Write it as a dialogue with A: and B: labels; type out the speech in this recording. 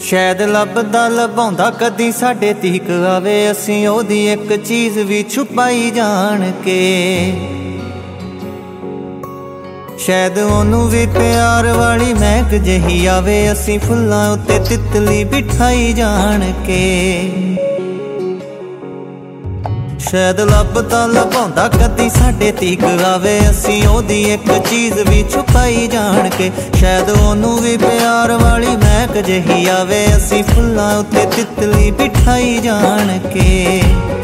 A: ਸ਼ਾਇਦ ਲੱਭਦਾ ਲਭਾਉਂਦਾ ਕਦੀ ਸਾਡੇ ਤੀਕ ਆਵੇ, ਅਸੀਂ ਉਹਦੀ ਇੱਕ ਚੀਜ਼ ਵੀ ਛੁਪਾਈ ਜਾਣ ਕੇ। ਸ਼ਾਇਦ ਉਹਨੂੰ ਵੀ ਪਿਆਰ ਵਾਲੀ ਮਹਿਕ ਜਿਹੀ ਆਵੇ, ਅਸੀਂ ਫੁੱਲਾਂ ਉੱਤੇ ਤਿਤਲੀ ਬਿਠਾਈ ਜਾਣ ਕੇ। ਸ਼ਾਇਦ ਲੱਭਦਾ ਲਭਾਉਂਦਾ ਕਦੀ ਸਾਡੇ ਤੀਕ ਆਵੇ, ਅਸੀਂ ਉਹਦੀ ਇੱਕ ਚੀਜ਼ ਵੀ ਛੁਪਾਈ ਜਾਣ ਕੇ। ਸ਼ਾਇਦ ਉਹਨੂੰ ਵੀ ਪਿਆਰ ਵਾਲੀ ਮਹਿਕ ਜਿਹੀ ਆਵੇ, ਅਸੀਂ ਫੁੱਲਾਂ ਉੱਤੇ ਤਿਤਲੀ ਬਿਠਾਈ ਜਾਣ ਕੇ।